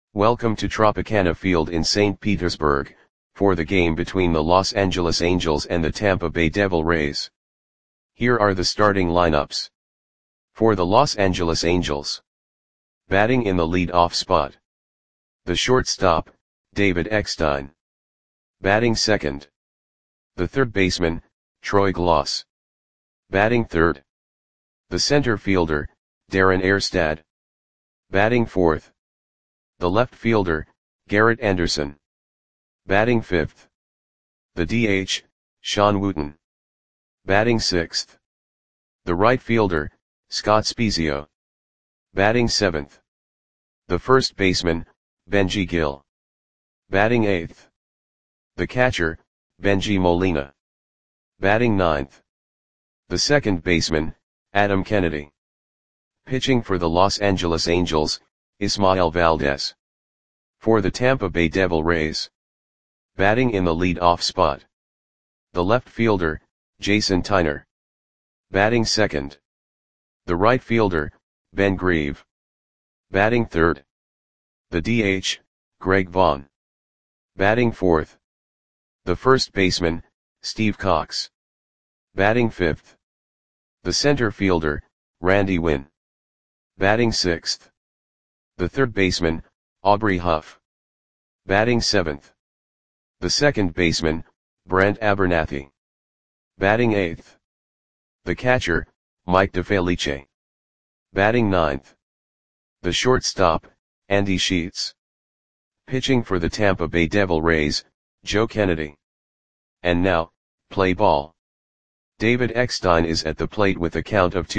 Welcome to Tropicana Field in St. Petersburg, for the game between the Los Angeles Angels and the Tampa Bay Devil Rays. Here are the starting lineups. For the Los Angeles Angels. Batting in the lead-off spot. The shortstop, David Eckstein. Batting second. The third baseman, Troy Glaus. Batting third. The center fielder, Darren Erstad. Batting fourth. The left fielder, Garrett Anderson. Batting fifth. The DH, Sean Wooten. Batting sixth. The right fielder, Scott Spiezio. Batting seventh. The first baseman, Benji Gil. Batting eighth. The catcher, Benji Molina. Batting ninth. The second baseman, Adam Kennedy. Pitching for the Los Angeles Angels, Ismael Valdez. For the Tampa Bay Devil Rays. Batting in the lead-off spot. The left fielder, Jason Tyner. Batting second. The right fielder, Ben Grieve. Batting third. The DH, Greg Vaughn. Batting fourth. The first baseman, Steve Cox. Batting fifth. The center fielder, Randy Winn. Batting sixth. The third baseman, Aubrey Huff. Batting seventh. The second baseman, Brent Abernathy. Batting eighth. The catcher, Mike DeFelice. Batting ninth. The shortstop, Andy Sheets. Pitching for the Tampa Bay Devil Rays, Joe Kennedy. And now, play ball. David Eckstein is at the plate with a count of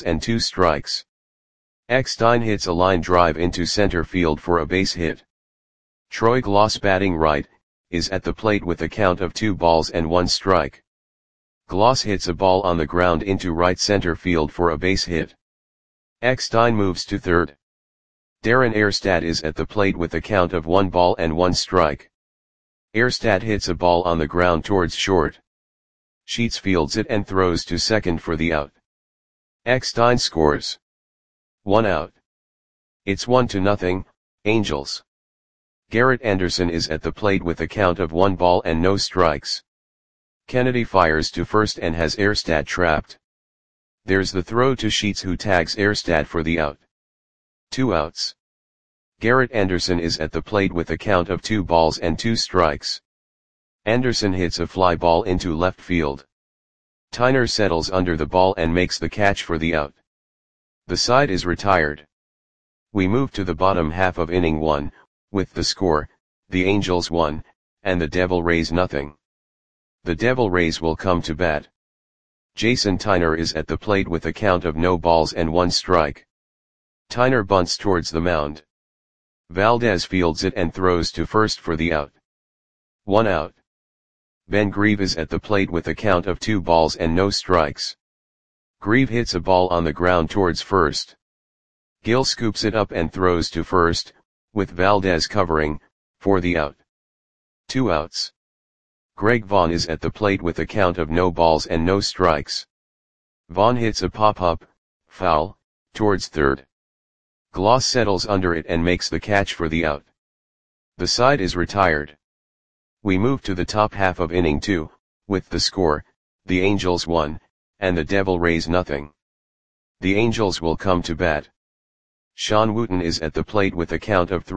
2-2. Eckstein hits a line drive into center field for a base hit. Troy Glaus, batting right, is at the plate with a count of 2-1. Glaus hits a ball on the ground into right center field for a base hit. Eckstein moves to third. Darren Erstad is at the plate with a count of 1-1. Erstad hits a ball on the ground towards short. Sheets fields it and throws to second for the out. Eckstein scores. 1 out. It's 1-0, Angels. Garrett Anderson is at the plate with a count of 1-0. Kennedy fires to first and has Erstad trapped. There's the throw to Sheets, who tags Erstad for the out. 2 outs. Garrett Anderson is at the plate with a count of 2-2. Anderson hits a fly ball into left field. Tyner settles under the ball and makes the catch for the out. The side is retired. We move to the bottom half of inning 1, with the score, the Angels 1, and the Devil Rays 0. The Devil Rays will come to bat. Jason Tyner is at the plate with a count of 0-1. Tyner bunts towards the mound. Valdez fields it and throws to first for the out. 1 out. Ben Grieve is at the plate with a count of 2-0. Grieve hits a ball on the ground towards first. Gil scoops it up and throws to first, with Valdez covering, for the out. 2 outs. Greg Vaughn is at the plate with a count of 0-0. Vaughn hits a pop-up, foul, towards third. Glaus settles under it and makes the catch for the out. The side is retired. We move to the top half of inning 2, with the score, the Angels 1, and the Devil Rays 0. The Angels will come to bat. Sean Wooten is at the plate with a count of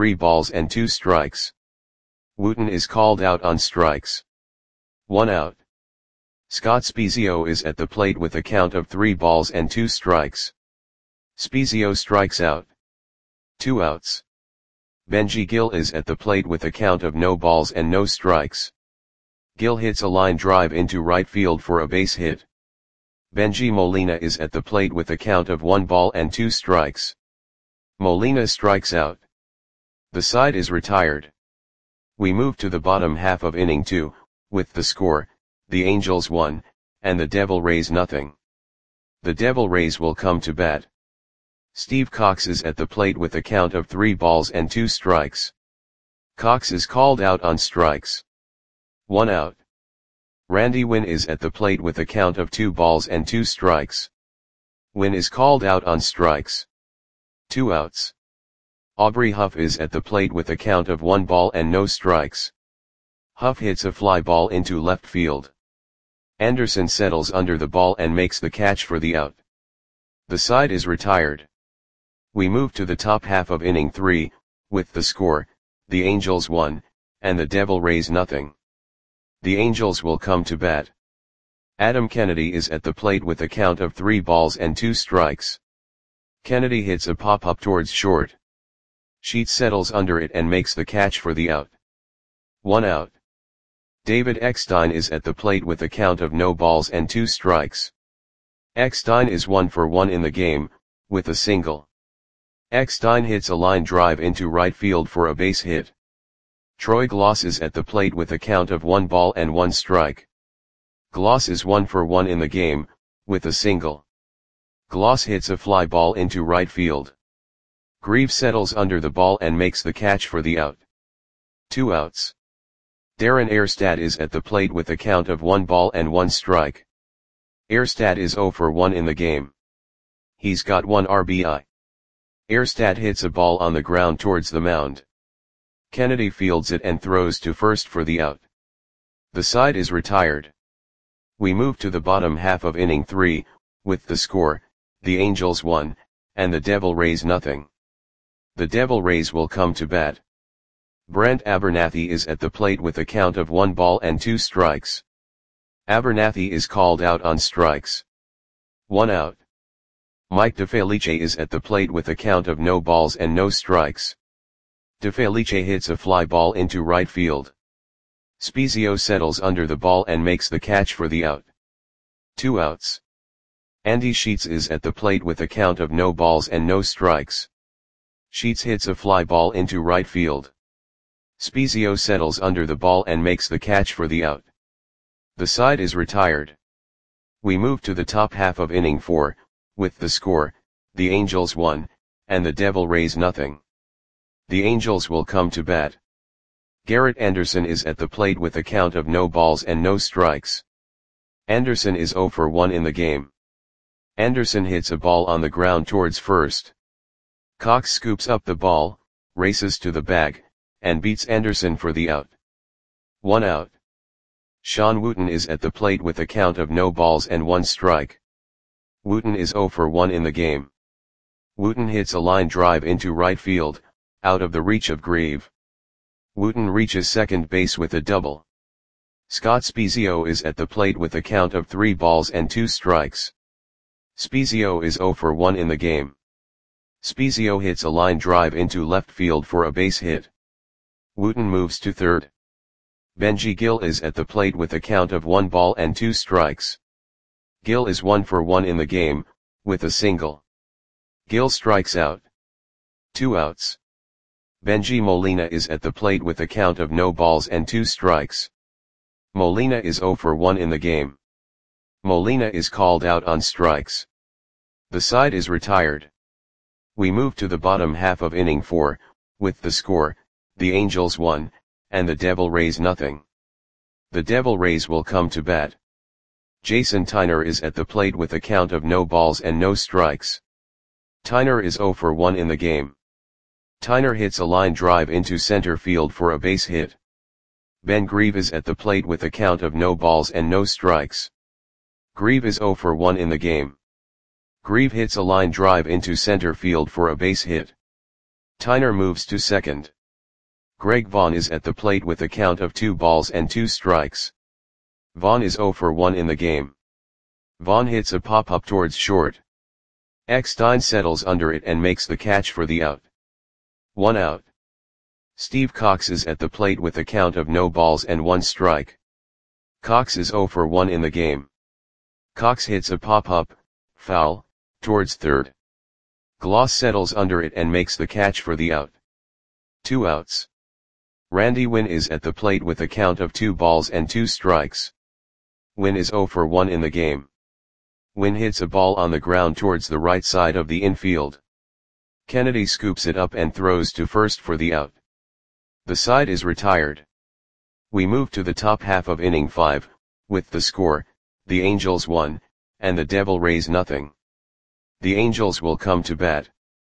3-2. Wooten is called out on strikes. 1 out. Scott Spiezio is at the plate with a count of 3-2. Spiezio strikes out. 2 outs. Benji Gil is at the plate with a count of 0-0. Gil hits a line drive into right field for a base hit. Benji Molina is at the plate with a count of 1-2. Molina strikes out. The side is retired. We move to the bottom half of inning 2, with the score, the Angels 1, and the Devil Rays 0. The Devil Rays will come to bat. Steve Cox is at the plate with a count of 3-2. Cox is called out on strikes. 1 out. Randy Winn is at the plate with a count of 2-2. Winn is called out on strikes. 2 outs. Aubrey Huff is at the plate with a count of 1 ball and no strikes. Huff hits a fly ball into left field. Anderson settles under the ball and makes the catch for the out. The side is retired. We move to the top half of inning 3, with the score, the Angels 1, and the Devil Rays nothing. The Angels will come to bat. Adam Kennedy is at the plate with a count of 3 balls and 2 strikes. Kennedy hits a pop-up towards short. Sheets settles under it and makes the catch for the out. 1 out. David Eckstein is at the plate with a count of no balls and 2 strikes. Eckstein is 1 for 1 in the game, with a single. Eckstein hits a line drive into right field for a base hit. Troy Gloss is at the plate with a count of 1 ball and 1 strike. Gloss is 1 for 1 in the game, with a single. Gloss hits a fly ball into right field. Grieve settles under the ball and makes the catch for the out. 2 outs. Darren Erstad is at the plate with a count of 1 ball and 1 strike. Erstad is 0 for 1 in the game. He's got 1 RBI. Erstad hits a ball on the ground towards the mound. Kennedy fields it and throws to first for the out. The side is retired. We move to the bottom half of inning 3, with the score, the Angels 1, and the Devil Rays nothing. The Devil Rays will come to bat. Brent Abernathy is at the plate with a count of 1 ball and 2 strikes. Abernathy is called out on strikes. 1 out. Mike DeFelice is at the plate with a count of no balls and no strikes. DeFelice hits a fly ball into right field. Spezio settles under the ball and makes the catch for the out. 2 outs. Andy Sheets is at the plate with a count of no balls and no strikes. Sheets hits a fly ball into right field. Spezio settles under the ball and makes the catch for the out. The side is retired. We move to the top half of inning 4, with the score, the Angels 1, and the Devil Rays nothing. The Angels will come to bat. Garrett Anderson is at the plate with a count of no balls and no strikes. Anderson is 0 for 1 in the game. Anderson hits a ball on the ground towards first. Cox scoops up the ball, races to the bag, and beats Anderson for the out. 1 out. Sean Wooten is at the plate with a count of no balls and 1 strike. Wooten is 0 for 1 in the game. Wooten hits a line drive into right field, out of the reach of Grieve. Wooten reaches second base with a double. Scott Spezio is at the plate with a count of 3 balls and 2 strikes. Spezio is 0 for 1 in the game. Spezio hits a line drive into left field for a base hit. Wooten moves to third. Benji Gill is at the plate with a count of 1 ball and 2 strikes. Gill is 1 for 1 in the game, with a single. Gill strikes out. 2 outs. Benji Molina is at the plate with a count of no balls and 2 strikes. Molina is 0 for 1 in the game. Molina is called out on strikes. The side is retired. We move to the bottom half of inning 4, with the score, the Angels 1, and the Devil Rays nothing. The Devil Rays will come to bat. Jason Tyner is at the plate with a count of no balls and no strikes. Tyner is 0 for 1 in the game. Tyner hits a line drive into center field for a base hit. Ben Grieve is at the plate with a count of no balls and no strikes. Grieve is 0 for 1 in the game. Grieve hits a line drive into center field for a base hit. Tyner moves to second. Greg Vaughn is at the plate with a count of 2 balls and 2 strikes. Vaughn is 0 for 1 in the game. Vaughn hits a pop-up towards short. Eckstein settles under it and makes the catch for the out. 1 out. Steve Cox is at the plate with a count of no balls and 1 strike. Cox is 0 for 1 in the game. Cox hits a pop-up, foul, towards third. Gloss settles under it and makes the catch for the out. 2 outs. Randy Wynn is at the plate with a count of 2 balls and 2 strikes. Wynn is 0 for 1 in the game. Wynn hits a ball on the ground towards the right side of the infield. Kennedy scoops it up and throws to first for the out. The side is retired. We move to the top half of inning 5, with the score, the Angels 1, and the Devil Rays nothing. The Angels will come to bat.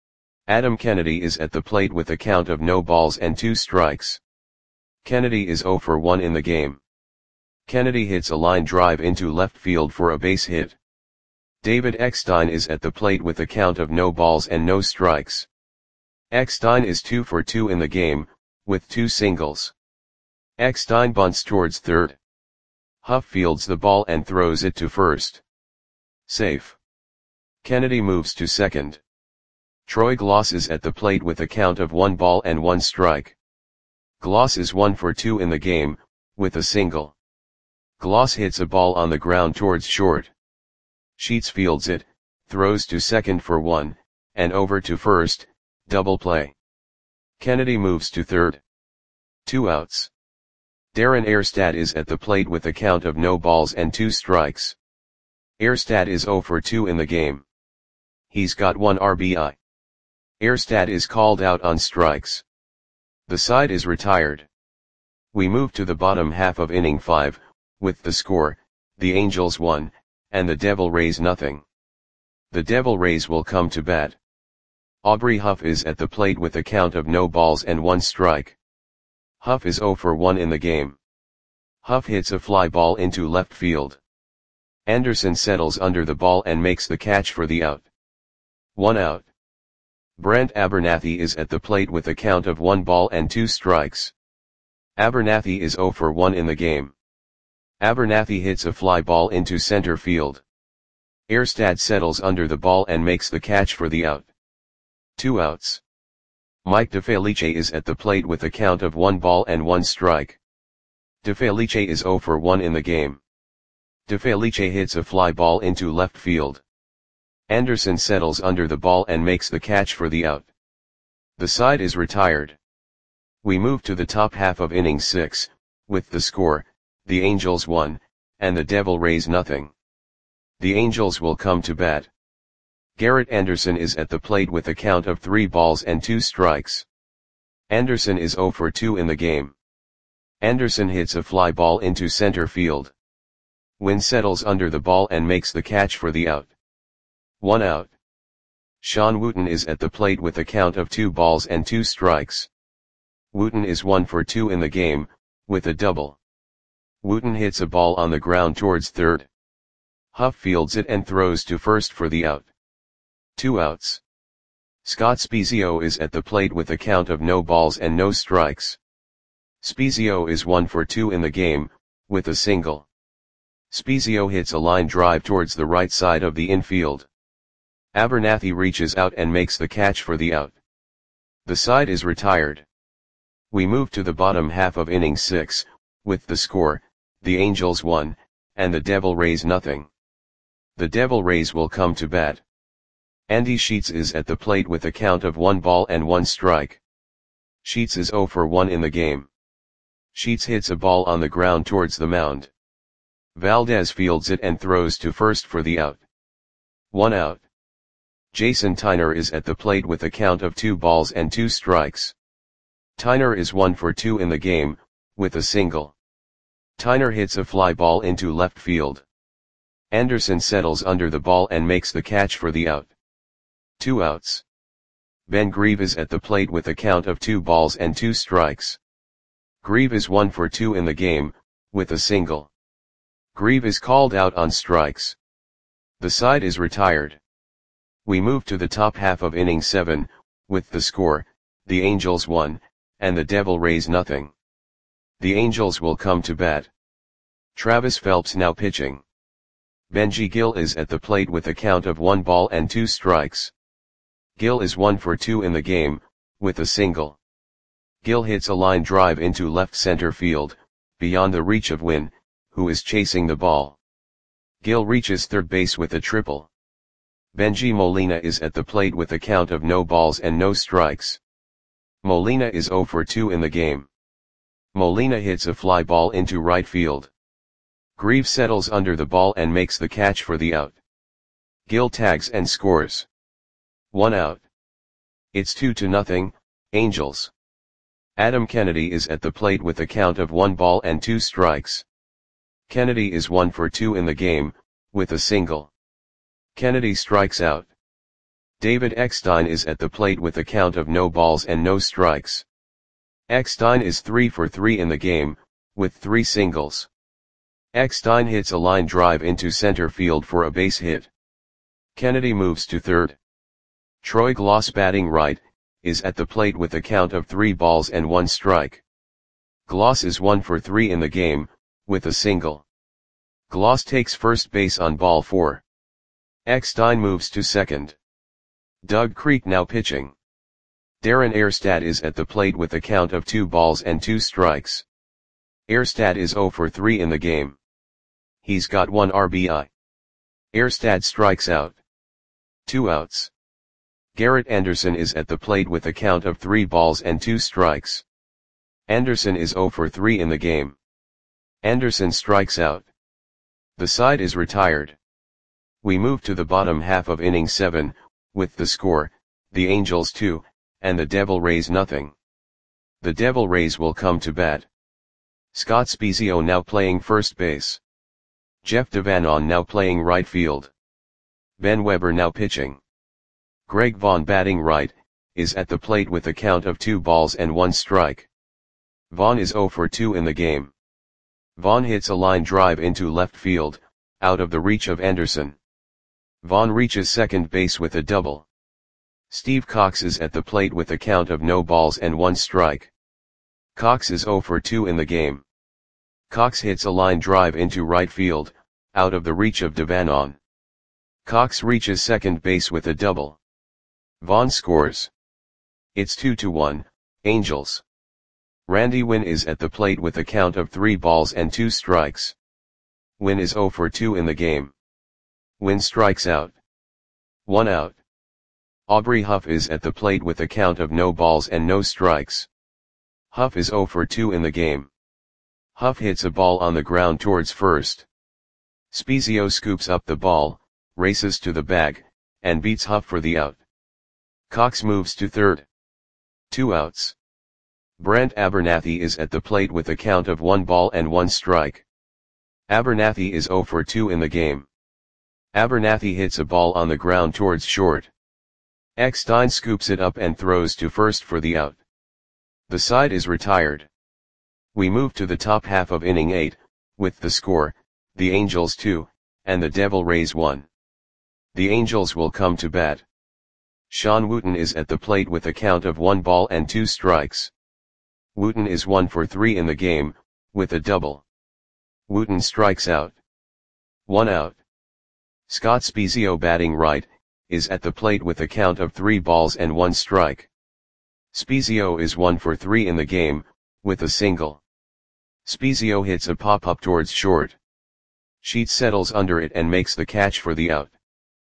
Adam Kennedy is at the plate with a count of no balls and 2 strikes. Kennedy is 0 for 1 in the game. Kennedy hits a line drive into left field for a base hit. David Eckstein is at the plate with a count of no balls and no strikes. Eckstein is 2 for 2 in the game, with 2 singles. Eckstein bunts towards third. Huff fields the ball and throws it to first. Safe. Kennedy moves to second. Troy Gloss is at the plate with a count of 1 ball and 1 strike. Gloss is 1 for 2 in the game, with a single. Gloss hits a ball on the ground towards short. Sheets fields it, throws to second for 1, and over to first, double play. Kennedy moves to third. 2 outs. Darren Erstad is at the plate with a count of no balls and 2 strikes. Erstad is 0 for 2 in the game. He's got 1 RBI. Erstad is called out on strikes. The side is retired. We move to the bottom half of inning 5, with the score, the Angels 1, and the Devil Rays nothing. The Devil Rays will come to bat. Aubrey Huff is at the plate with a count of no balls and 1 strike. Huff is 0 for 1 in the game. Huff hits a fly ball into left field. Anderson settles under the ball and makes the catch for the out. 1 out. Brent Abernathy is at the plate with a count of 1 ball and 2 strikes. Abernathy is 0 for 1 in the game. Abernathy hits a fly ball into center field. Erstad settles under the ball and makes the catch for the out. 2 outs. Mike DeFelice is at the plate with a count of 1 ball and 1 strike. DeFelice is 0 for 1 in the game. DeFelice hits a fly ball into left field. Anderson settles under the ball and makes the catch for the out. The side is retired. We move to the top half of inning 6, with the score, the Angels 1, and the Devil Rays nothing. The Angels will come to bat. Garrett Anderson is at the plate with a count of 3 balls and 2 strikes. Anderson is 0 for 2 in the game. Anderson hits a fly ball into center field. Wynn settles under the ball and makes the catch for the out. 1 out. Sean Wooten is at the plate with a count of 2 balls and 2 strikes. Wooten is 1 for 2 in the game, with a double. Wooten hits a ball on the ground towards third. Huff fields it and throws to first for the out. 2 outs. Scott Spiezio is at the plate with a count of no balls and no strikes. Spiezio is 1 for 2 in the game, with a single. Spiezio hits a line drive towards the right side of the infield. Abernathy reaches out and makes the catch for the out. The side is retired. We move to the bottom half of inning 6, with the score, the Angels 1, and the Devil Rays nothing. The Devil Rays will come to bat. Andy Sheets is at the plate with a count of 1 ball and 1 strike. Sheets is 0 for 1 in the game. Sheets hits a ball on the ground towards the mound. Valdez fields it and throws to first for the out. 1 out. Jason Tyner is at the plate with a count of 2 balls and 2 strikes. Tyner is 1 for 2 in the game, with a single. Tyner hits a fly ball into left field. Anderson settles under the ball and makes the catch for the out. 2 outs. Ben Grieve is at the plate with a count of 2 balls and 2 strikes. Grieve is 1 for 2 in the game, with a single. Grieve is called out on strikes. The side is retired. We move to the top half of inning 7, with the score, the Angels 1, and the Devil Rays nothing. The Angels will come to bat. Travis Phelps now pitching. Benji Gill is at the plate with a count of 1 ball and 2 strikes. Gill is 1 for 2 in the game, with a single. Gill hits a line drive into left center field, beyond the reach of Wynn, who is chasing the ball. Gill reaches third base with a triple. Benji Molina is at the plate with a count of no balls and no strikes. Molina is 0 for 2 in the game. Molina hits a fly ball into right field. Grieve settles under the ball and makes the catch for the out. Gill tags and scores. 1 out. It's 2-0, Angels. Adam Kennedy is at the plate with a count of 1 ball and 2 strikes. Kennedy is 1 for 2 in the game, with a single. Kennedy strikes out. David Eckstein is at the plate with a count of no balls and no strikes. Eckstein is 3 for 3 in the game, with 3 singles. Eckstein hits a line drive into center field for a base hit. Kennedy moves to third. Troy Gloss, batting right, is at the plate with a count of 3 balls and 1 strike. Gloss is 1 for 3 in the game, with a single. Gloss takes first base on ball 4. Eckstein moves to second. Doug Creek now pitching. Darren Erstad is at the plate with a count of 2 balls and 2 strikes. Erstad is 0 for 3 in the game. He's got 1 RBI. Erstad strikes out. 2 outs. Garrett Anderson is at the plate with a count of 3 balls and 2 strikes. Anderson is 0 for 3 in the game. Anderson strikes out. The side is retired. We move to the bottom half of inning 7, with the score, the Angels 2, and the Devil Rays nothing. The Devil Rays will come to bat. Scott Spiezio now playing first base. Jeff Devanon now playing right field. Ben Weber now pitching. Greg Vaughn, batting right, is at the plate with a count of 2 balls and 1 strike. Vaughn is 0 for 2 in the game. Vaughn hits a line drive into left field, out of the reach of Anderson. Vaughn reaches second base with a double. Steve Cox is at the plate with a count of no balls and 1 strike. Cox is 0 for 2 in the game. Cox hits a line drive into right field, out of the reach of Devanon. Cox reaches second base with a double. Vaughn scores. It's 2-1, Angels. Randy Winn is at the plate with a count of 3 balls and 2 strikes. Winn is 0 for 2 in the game. Winn strikes out. 1 out. Aubrey Huff is at the plate with a count of no balls and no strikes. Huff is 0 for 2 in the game. Huff hits a ball on the ground towards first. Spiezio scoops up the ball, races to the bag, and beats Huff for the out. Cox moves to third. 2 outs. Brent Abernathy is at the plate with a count of 1 ball and 1 strike. Abernathy is 0 for 2 in the game. Abernathy hits a ball on the ground towards short. Eckstein scoops it up and throws to first for the out. The side is retired. We move to the top half of inning 8, with the score, the Angels 2, and the Devil Rays 1. The Angels will come to bat. Sean Wooten is at the plate with a count of 1 ball and 2 strikes. Wooten is 1 for 3 in the game, with a double. Wooten strikes out. 1 out. Scott Spiezio, batting right, is at the plate with a count of 3 balls and 1 strike. Spiezio is 1 for 3 in the game, with a single. Spiezio hits a pop-up towards short. Sheets settles under it and makes the catch for the out.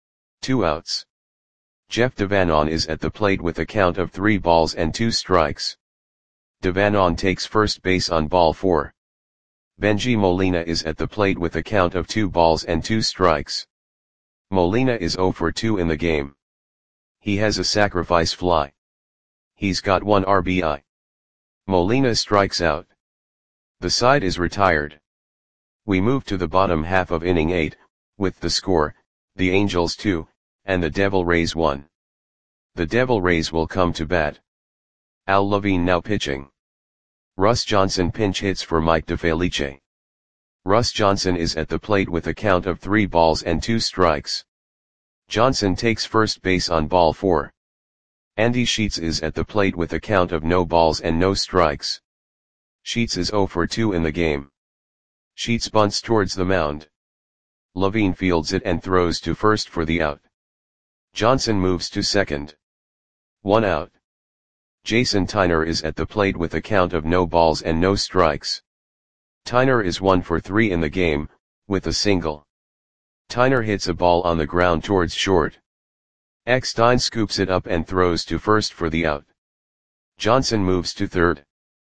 2 outs. Jeff Devanon is at the plate with a count of 3 balls and 2 strikes. Devanon takes first base on ball 4. Benji Molina is at the plate with a count of 2 balls and 2 strikes. Molina is 0 for 2 in the game. He has a sacrifice fly. He's got 1 RBI. Molina strikes out. The side is retired. We move to the bottom half of inning 8, with the score, the Angels 2, and the Devil Rays 1. The Devil Rays will come to bat. Al Levine now pitching. Russ Johnson pinch hits for Mike DeFelice. Russ Johnson is at the plate with a count of 3 balls and 2 strikes. Johnson takes first base on ball 4. Andy Sheets is at the plate with a count of no balls and no strikes. Sheets is 0 for 2 in the game. Sheets bunts towards the mound. Levine fields it and throws to first for the out. Johnson moves to second. 1 out. Jason Tyner is at the plate with a count of no balls and no strikes. Tyner is 1 for 3 in the game, with a single. Tyner hits a ball on the ground towards short. Eckstein scoops it up and throws to first for the out. Johnson moves to third.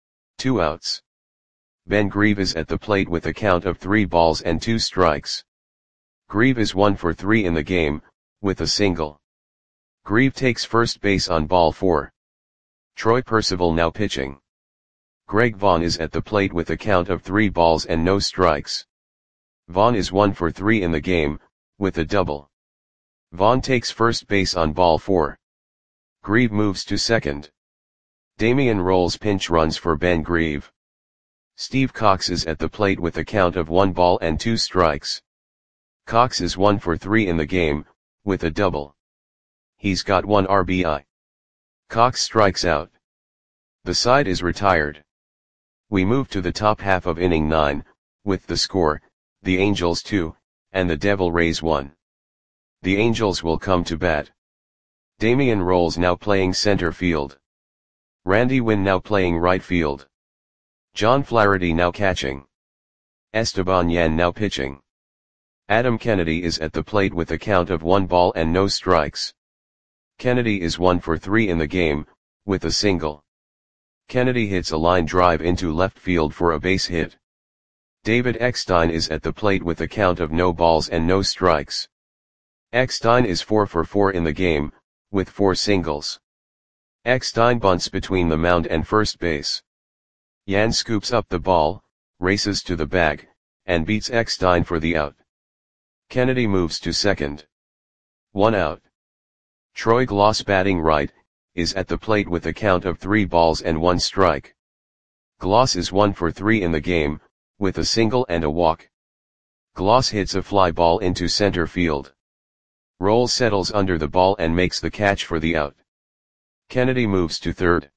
2 outs. Ben Grieve is at the plate with a count of 3 balls and 2 strikes. Grieve is 1 for 3 in the game, with a single. Grieve takes first base on ball 4. Troy Percival now pitching. Greg Vaughn is at the plate with a count of 3 balls and no strikes. Vaughn is 1 for 3 in the game, with a double. Vaughn takes first base on ball 4. Grieve moves to second. Damian rolls pinch runs for Ben Grieve. Steve Cox is at the plate with a count of 1 ball and 2 strikes. Cox is 1 for 3 in the game, with a double. He's got 1 RBI. Cox strikes out. The side is retired. We move to the top half of inning 9, with the score, the Angels 2, and the Devil Rays 1. The Angels will come to bat. Damian Rolls now playing center field. Randy Winn now playing right field. John Flaherty now catching. Esteban Yan now pitching. Adam Kennedy is at the plate with a count of 1 ball and no strikes. Kennedy is 1 for 3 in the game, with a single. Kennedy hits a line drive into left field for a base hit. David Eckstein is at the plate with a count of no balls and no strikes. Eckstein is 4 for 4 in the game, with 4 singles. Eckstein bunts between the mound and first base. Yan scoops up the ball, races to the bag, and beats Eckstein for the out. Kennedy moves to second. 1 out. Troy Gloss batting right, is at the plate with a count of 3 balls and 1 strike. Gloss is 1 for 3 in the game, with a single and a walk. Gloss hits a fly ball into center field. Rolls settles under the ball and makes the catch for the out. Kennedy moves to third.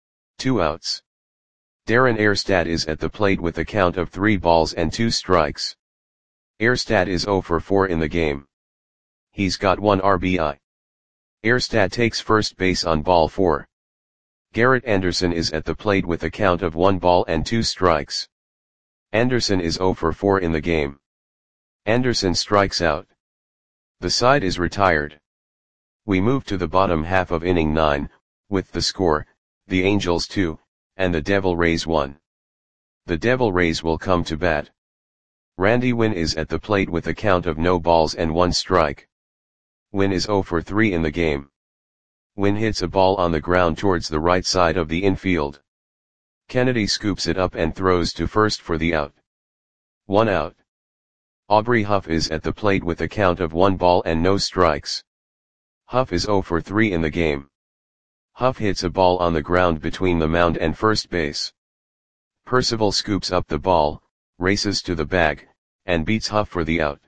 2 outs. Darren Erstad is at the plate with a count of 3 balls and 2 strikes. Erstad is 0 for 4 in the game. He's got 1 RBI. Erstad takes first base on ball 4. Garrett Anderson is at the plate with a count of 1 ball and 2 strikes. Anderson is 0 for 4 in the game. Anderson strikes out. The side is retired. We move to the bottom half of inning 9, with the score, the Angels 2, and the Devil Rays 1. The Devil Rays will come to bat. Randy Winn is at the plate with a count of no balls and 1 strike. Winn is 0 for 3 in the game. Winn hits a ball on the ground towards the right side of the infield. Kennedy scoops it up and throws to first for the out. 1 out. Aubrey Huff is at the plate with a count of 1 ball and no strikes. Huff is 0 for 3 in the game. Huff hits a ball on the ground between the mound and first base. Percival scoops up the ball, races to the bag, and beats Huff for the out.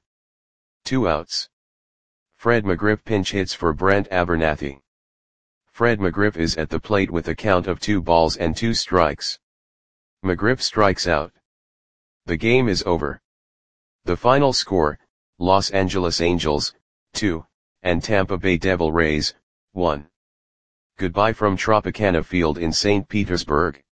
2 outs. Fred McGriff pinch hits for Brent Abernathy. Fred McGriff is at the plate with a count of 2 balls and 2 strikes. McGriff strikes out. The game is over. The final score, Los Angeles Angels, 2, and Tampa Bay Devil Rays, 1. Goodbye from Tropicana Field in St. Petersburg.